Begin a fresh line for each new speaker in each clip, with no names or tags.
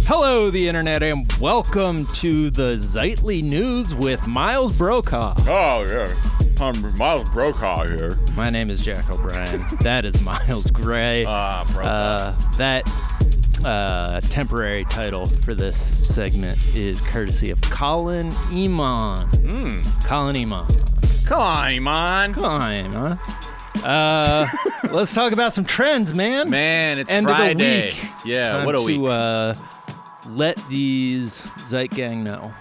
Hello, the internet, and welcome to the Zeitly News with Miles Brokaw.
Oh, yeah. I'm Miles Brokaw here.
My name is Jack O'Brien. That is Miles Gray. That temporary title for this segment is courtesy of Colin Iman. Colin Iman.
Come on, Iman.
Come on, Iman. Let's talk about some trends, man.
Man, it's
End
Friday.
Of the week.
Yeah, what a week.
Let these Zeit Gang know.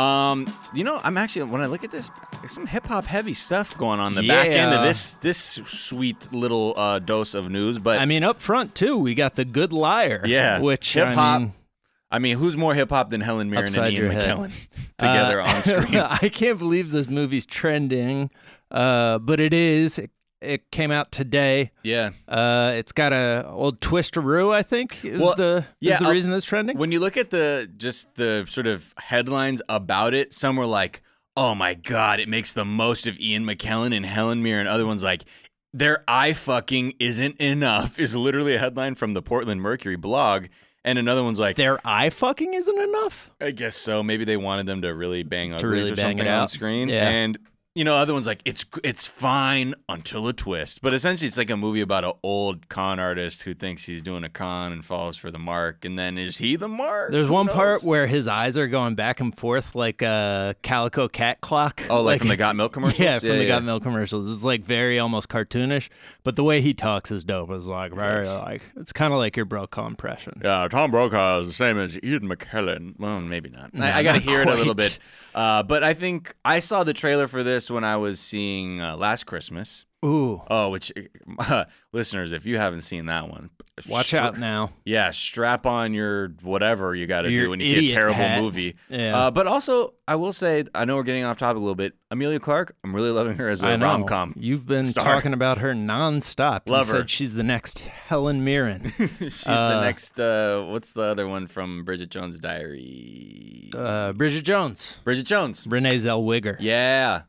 I'm actually, when I look at this, there's some hip-hop heavy stuff going on the back end of this sweet little dose of news. But
I mean, up front, too, we got The Good Liar.
Yeah.
Which,
hip-hop. I mean, who's more hip-hop than Helen Mirren and Ian McKellen together on screen?
I can't believe this movie's trending, but it is. It came out today.
Yeah.
It's got a old twisteroo, I think, is the reason it's trending.
When you look at the sort of headlines about it, some were like, oh my God, it makes the most of Ian McKellen and Helen Mirren. Other ones like, their eye fucking isn't enough, is literally a headline from the Portland Mercury blog. And another one's like,
their eye fucking isn't enough?
I guess so. Maybe they wanted them to really bang uglies
really
or
bang
something
it out
on screen.
Yeah.
And other one's like, it's fine until a twist. But essentially, it's like a movie about an old con artist who thinks he's doing a con and falls for the mark. And then is he the mark?
There's one part where his eyes are going back and forth like a calico cat clock.
Oh, like from the Got Milk commercials?
Yeah, from the Got Milk commercials. It's like very almost cartoonish. But the way he talks is dope. It's like very like, it's kind of like your Brokaw impression.
Yeah, Tom Brokaw is the same as Ian McKellen. Well, maybe not.
No,
I got to
not
hear it a
quite.
little bit. But I think I saw the trailer for this when I was seeing Last Christmas.
Ooh.
Oh, which, listeners, if you haven't seen that one,
Watch out now.
Yeah, strap on your whatever you got to
Your
do when you see a
idiot
terrible
hat.
movie.
Yeah.
But also, I will say, I know we're getting off topic a little bit. Emilia Clarke, I'm really loving her as a rom-com.
You've been
star.
talking about her nonstop.
Love
you
her.
Said she's the next Helen Mirren.
She's the next, what's the other one from Bridget Jones' Diary?
Bridget Jones.
Bridget Jones.
Renee Zellweger.
Yeah.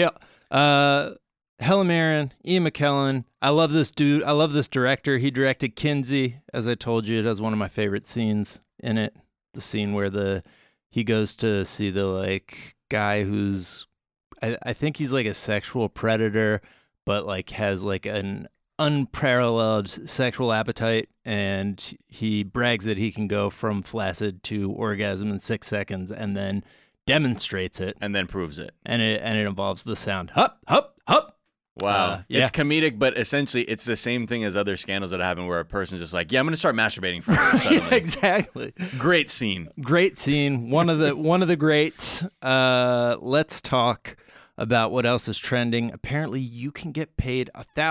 Yeah. Helen Mirren, Ian McKellen. I love this dude. I love this director. He directed Kinsey. As I told you, it has one of my favorite scenes in it. The scene where he goes to see the like guy who's, I think he's like a sexual predator, but like has like an unparalleled sexual appetite, and he brags that he can go from flaccid to orgasm in 6 seconds, and then demonstrates it,
And then proves it.
and it involves the sound hup hup hup.
Wow.
Yeah.
It's comedic, but essentially it's the same thing as other scandals that happen where a person's just like, yeah, I'm going to start masturbating for her.
Yeah, exactly.
Great scene.
Great scene. One of the greats. Let's talk about what else is trending. Apparently, you can get paid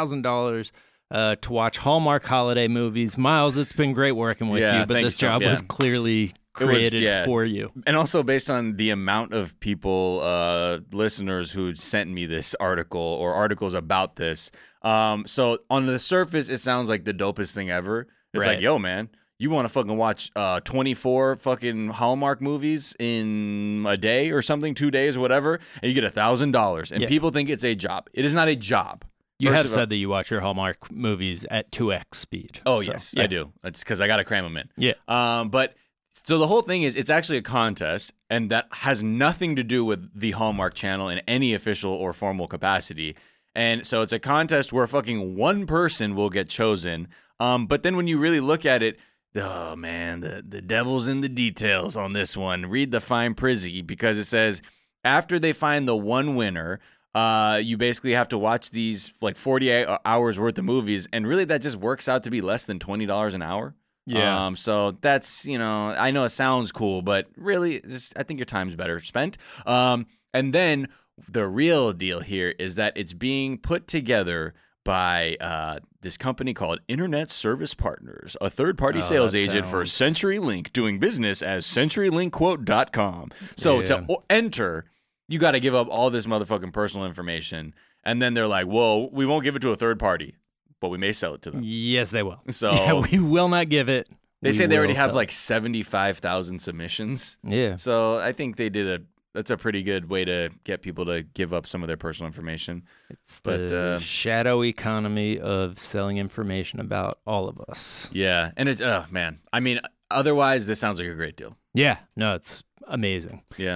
$1,000 to watch Hallmark holiday movies. Miles, it's been great working with
Yeah,
you, but
thanks,
this job
yeah.
was clearly created for you.
And also based on the amount of people, listeners who sent me this article or articles about this. So on the surface, it sounds like the dopest thing ever. It's
Right.
like, yo, man, you want to fucking watch 24 fucking Hallmark movies in a day or something, 2 days or whatever, and you get $1,000. And
Yeah.
people think it's a job. It is not a job.
You
First
have
of all-
said that you watch your Hallmark movies at 2x speed.
Oh,
So,
yes,
yeah.
I do. That's because I got to cram them in.
Yeah.
But so the whole thing is it's actually a contest, and that has nothing to do with the Hallmark Channel in any official or formal capacity. And so it's a contest where fucking one person will get chosen. But then when you really look at it, oh man, the devil's in the details on this one. Read the fine print because it says after they find the one winner, you basically have to watch these like 48 hours worth of movies, and really that just works out to be less than $20 an hour.
Yeah.
So that's, I know it sounds cool, but really, I think your time's better spent. And then the real deal here is that it's being put together by this company called Internet Service Partners, a third-party sales agent for CenturyLink, doing business as CenturyLinkQuote.com. So to enter, you got to give up all this motherfucking personal information, and then they're like, "Whoa, we won't give it to a third party, but we may sell it to them."
Yes, they will.
So
yeah, we will not give it.
They
We
say they already
will
have
sell
like 75,000 submissions.
it. Yeah.
So I think they did that's a pretty good way to get people to give up some of their personal information.
It's
But,
the shadow economy of selling information about all of us.
Yeah, and it's man. I mean, otherwise, this sounds like a great deal.
Yeah, no, it's amazing.
Yeah.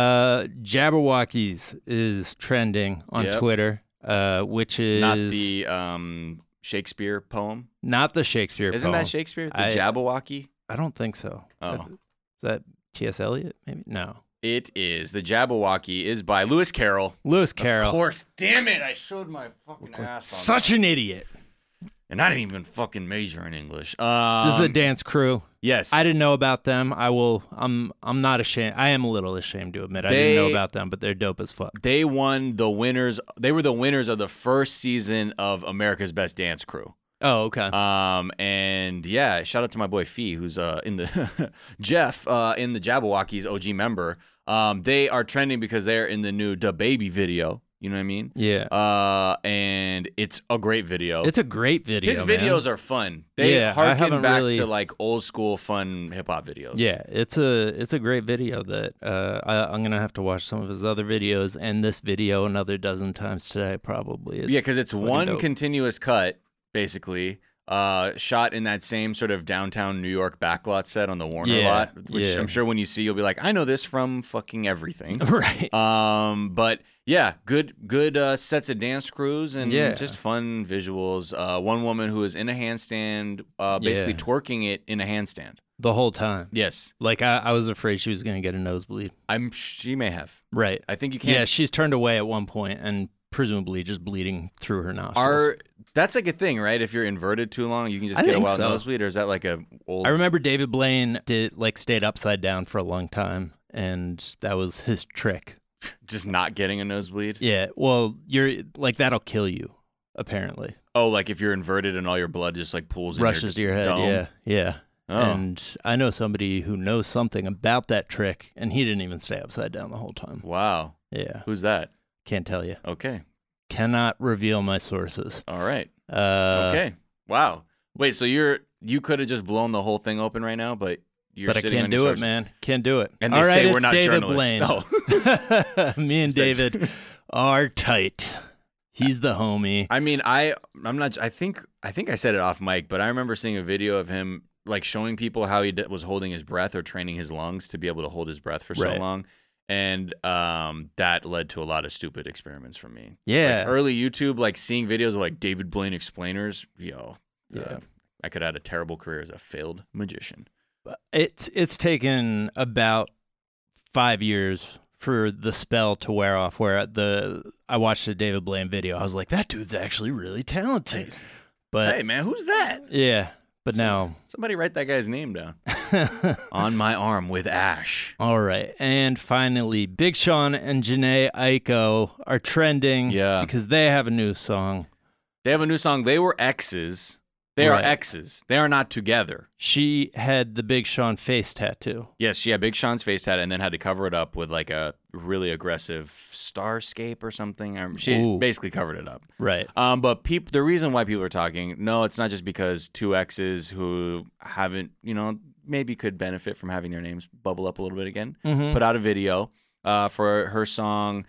Jabberwockies is trending on
Yep.
Twitter, which is
Not the Shakespeare poem.
not the Shakespeare
Isn't
poem.
that Shakespeare? The
I-
Jabberwocky?
I don't think so.
Oh.
Is that T.S. Eliot? Maybe no.
It is. The Jabberwocky is by Lewis Carroll.
Lewis Carroll.
Of course. Damn it. I showed my fucking ass on
Such an idiot.
that. And I didn't even fucking major in English.
This is a dance crew.
Yes.
I didn't know about them. I'm not ashamed. I am a little ashamed to admit I didn't know about them, but they're dope as fuck.
They won the winners. They were the winners of the first season of America's Best Dance Crew.
Oh, okay.
And yeah, shout out to my boy Fee, who's in the Jeff in the Jabberwockies OG member. They are trending because they're in the new Da Baby video. You know what I mean?
Yeah.
And it's a great video.
It's a great video.
His
man.
videos are fun. They
Yeah, I
harken
haven't
back
really-
to like old school fun hip hop videos.
Yeah, it's a great video that I'm gonna have to watch some of his other videos and this video another dozen times today probably.
Yeah, because it's one
dope.
continuous cut, basically, shot in that same sort of downtown New York backlot set on the Warner
Yeah,
lot, which
yeah.
I'm sure when you see, you'll be like, I know this from fucking everything.
Right.
But yeah, good sets of dance crews and
Yeah.
just fun visuals. One woman who is in a handstand, basically
Yeah.
twerking it in a handstand.
The whole time.
Yes,
Like I was afraid she was gonna get a nosebleed.
she may have.
Right.
I think you can't.
Yeah, she's turned away at one point and presumably just bleeding through her nostrils.
That's like a thing, right? If you're inverted too long, you can just
I
get a
think
wild
so.
nosebleed, or is that like a old?
I remember David Blaine stayed upside down for a long time, and that was his trick.
just not getting a nosebleed.
Yeah, well, you're like that'll kill you, apparently.
Oh, like if you're inverted and all your blood just like pools
Rushes to your head.
dome?
Yeah, yeah.
Oh.
And I know somebody who knows something about that trick, and he didn't even stay upside down the whole time.
Wow.
Yeah,
Who's that?
can't tell you.
Okay.
Cannot reveal my sources.
All right.
Okay.
Okay. Wow. Wait, so you could have just blown the whole thing open right now, but you're
But I
sitting
can't
on your
do it,
sources.
man. Can't do it.
And they
All
say
right,
we're
it's
not
David
journalists.
Blaine. Me and David are tight. He's the homie.
I mean, I'm not. I think I said it off mic, but I remember seeing a video of him like showing people how he was holding his breath or training his lungs to be able to hold his breath for so
Right.
long, and that led to a lot of stupid experiments from me.
Yeah.
Like early YouTube, like seeing videos of like David Blaine explainers.
Yeah.
I could have had a terrible career as a failed magician.
It's taken about 5 years for the spell to wear off. Where I watched a David Blaine video, I was like, that dude's actually really talented. But
Hey man, who's that?
yeah, but now.
Somebody write that guy's name down. On my arm with ash.
All right, and finally, Big Sean and Jhené Aiko are trending.
Yeah.
because they have a new song.
They have a new song. They were exes. They are
Right.
exes. They are not together.
She had the Big Sean face tattoo.
Yes, she had Big Sean's face tat and then had to cover it up with like a really aggressive starscape or something. She
Ooh.
basically covered it up.
Right.
But the reason why people are talking, no, it's not just because two exes who haven't, maybe could benefit from having their names bubble up a little bit again,
Mhm.
put out a video for her song,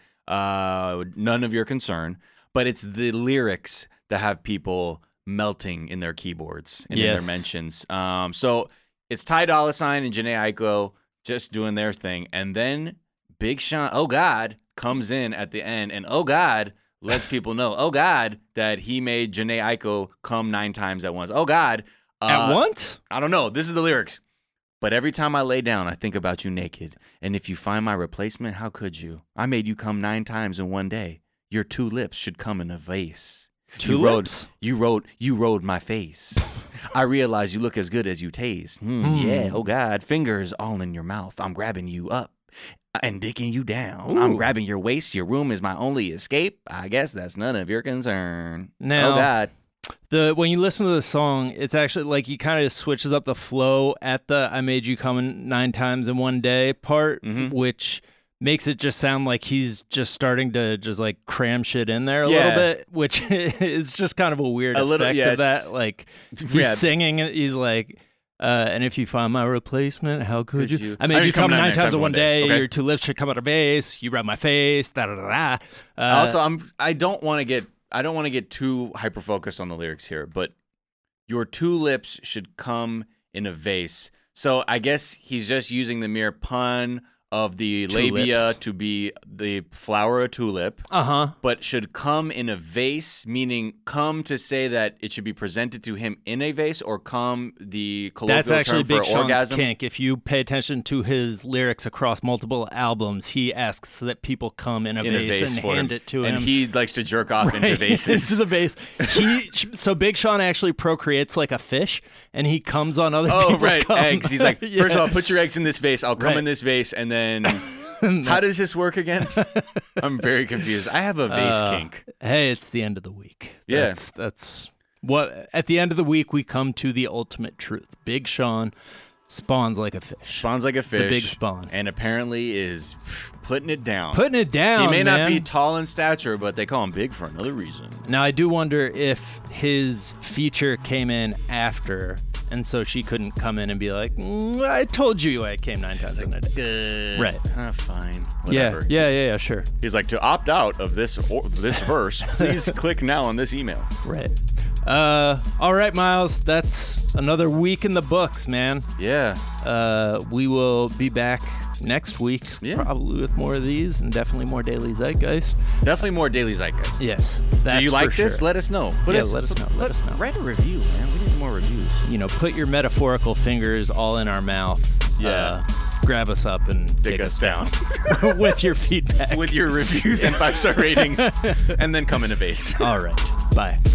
None of Your Concern. But it's the lyrics that have people melting in their keyboards and in their
Yes.
mentions. So it's Ty Dolla $ign and Jhené Aiko just doing their thing. And then Big Sean, oh God, comes in at the end and oh God, lets people know, oh God, that he made Jhené Aiko come 9 times at once. Oh God.
At once?
I don't know. This is the lyrics. But every time I lay down, I think about you naked. And if you find my replacement, how could you? I made you come 9 times in one day. Your 2 lips should come in a vase.
Two
You
lips?
You rode my face. I realize you look as good as you taste. Yeah, oh God. Fingers all in your mouth. I'm grabbing you up and dicking you down. I'm
Ooh.
grabbing your waist. Your room is my only escape. I guess that's none of your concern.
Now-
oh God.
When you listen to the song, it's actually like he kind of switches up the flow at the "I made you come 9 times in one day" part,
Mhm.
which makes it just sound like he's just starting to just like cram shit in there a
Yeah.
little bit, which is just kind of a weird
A
effect
little-
of
yes.
that. Like he's
Yeah.
singing, and he's like, And if you find my replacement, how could you? I mean,
I
you
just
come
come
9 times in one day.
okay?
Your 2 lips should come out of base. You rub my face. Da da da da.
Also, I don't want to get too hyper focused on the lyrics here, but your 2 lips should come in a vase. So I guess he's just using the mere pun of the labia to be the flower of tulip, but should come in a vase, meaning come to say that it should be presented to him in a vase, or come the colloquial
That's actually
term for
Big Sean's
orgasm.
kink. If you pay attention to his lyrics across multiple albums, he asks that people come in a vase and
for
hand
him.
it to him.
And he likes to jerk off into vases.
Into the vase. So Big Sean actually procreates like a fish, and he comes on other
Oh,
people's
right,
cum.
eggs. He's like,
Yeah.
first of all, put your eggs in this vase. I'll come
Right.
in this vase, and then how does this work again? I'm very confused. I have a vase kink.
Hey, it's the end of the week.
Yeah.
That's what. At the end of the week, we come to the ultimate truth. Big Sean spawns like a fish.
Spawns like a fish.
The big spawn.
And apparently is putting it down.
Putting it down.
He may not
man.
be tall in stature, but they call him big for another reason.
Now, I do wonder if his feature came in after, and so she couldn't come in and be like, I told you I came 9 times in a day.
Good.
Right.
Fine. Whatever.
Yeah, sure.
He's like, to opt out of this verse, please click now on this email.
Right. All right, Miles, that's another week in the books, man.
Yeah.
We will be back next week, probably with more of these and definitely more Daily Zeitgeist.
Definitely more Daily Zeitgeist.
Yes. That's
Do you like
for
this?
sure.
Let us know.
Let us know. Let us know.
Write a review, man. We need some more reviews.
You know, put your metaphorical fingers all in our mouth.
Yeah.
Grab us up and
Dig us down.
with your feedback.
With your reviews and 5-star ratings. And then come in a vase.
All right. Bye.